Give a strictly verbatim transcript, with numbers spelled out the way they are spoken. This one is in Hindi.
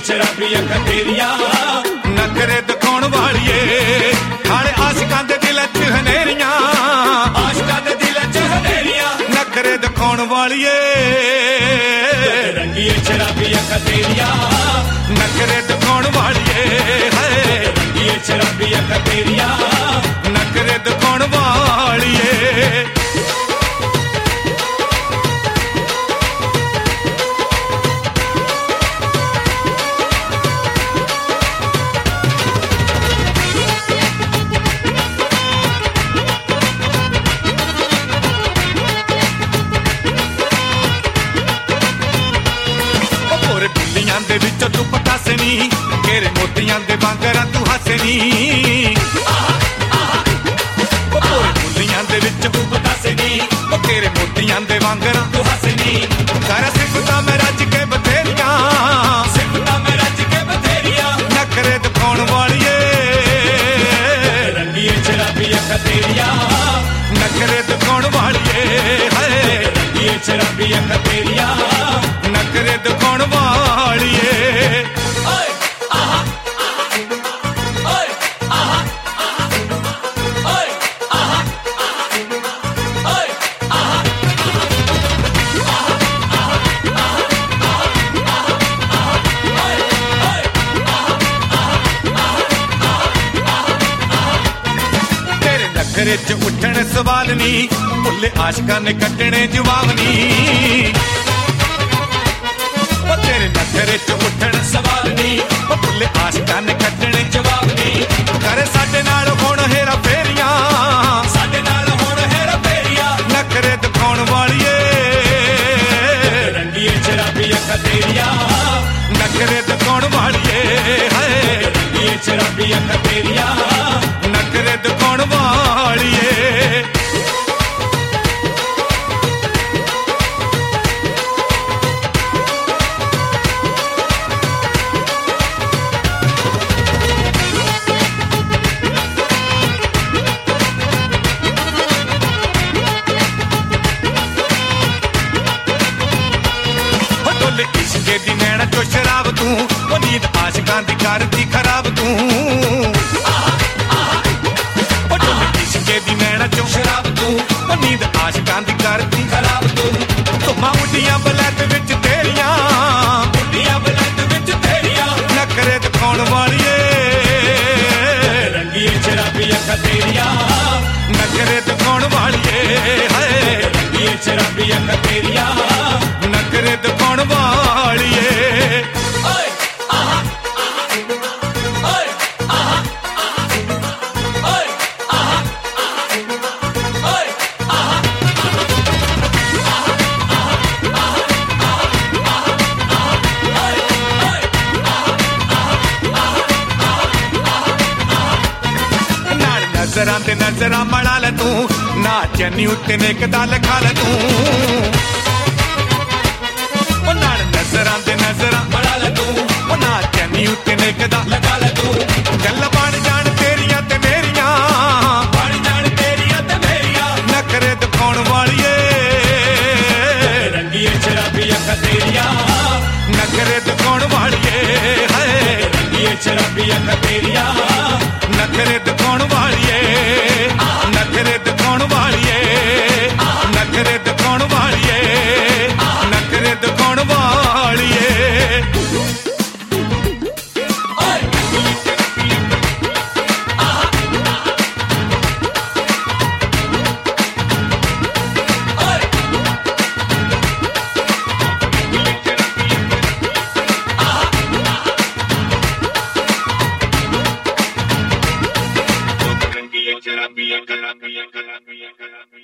शराबी अखां तेरिया नखरे दिखाउण वालिए हाणे आशिकां दे दिलां च हनेरियां आशिकां दे दिलां च हनेरियां नखरे दिखाउण वालिए रंगी शराबी अखां तेरिया नखरे दिखाउण वालिए है रंगी शराबी अखां तेरिया नखरे दिखाउण वालिए दे विच तू पटासनी मेरे मोतियां दे वांगरा तू हसनी पूरे बुलियां दे विच तू पटासनी तेरे मोतियां दे वांगरा तू हसनी कर सिफता मैं रज के बथेरिया सिफता मैं रज के बथेरिया नखरे दिखाउण वालिए रंगी शराबी अखां तेरिया नखरे दिखाउण वालिए है रंगी शराबी अखां तेरिया नखरे दिखाउण वालिए ओए आहा ओए आहा ओए आहा ओए आहा तेरे नखरे च उठण सवाल नी भुल्ले आशिकां ने कटणे जवाब नी तेरे नखरे च उठण सवाल नी भुल्ले आशिकां ने कटणे जवाब नी करे साडे नाल हुण हेरा फेरियां साडे नाल हुण हेरा फेरिया नखरे दिखाउण वालिए रंगी शराबी अखां तेरिया नखरे दिखाउण वालिए है रंगी शराबी अखां तेरिया नखरे दिखाउण वालिए इश्के दी नैना चो शराब तू वो नींद आशिकां दी करदी खराब तू इश्के दी नैना चो शराब तू वो नींद आशिकां दी करदी खराब तू तुमा उड्डियां बलैत विच तेरियां उड्डियां बलैत विच तेरिया नखरे दिखाउण वालिए रंगी शराबी अखां तेरिया नखरे दिखाउण वालिए है रंगी शराबी अखां तेरिया नखरे दिखाउण वालिए ओए आहा ओए आहा ओए आहा ओए आहा नाल नजरां ते नजरां मड़ा ले तू ना चन्नी उत्ते नेकदा लिखा ले तू नजरां ते नजरां बड़ा ले तू ना चन्नी उत्ते नेकदा लगा ले तू गल बण जाण तेरियां ते मेरियां बण जाण तेरियां ते मेरियां नखरे दिखाउण वालिए रंगी शराबी अखां तेरिया नखरे दिखाउण वालिए है रंगी शराबी अखां तेरिया नखरे दिखाउण वालिए नखरे दिखाउण वालिए नखरे दिखाउण वालिए नखरे दिखाउण वालिए शराबी अखां तेरिया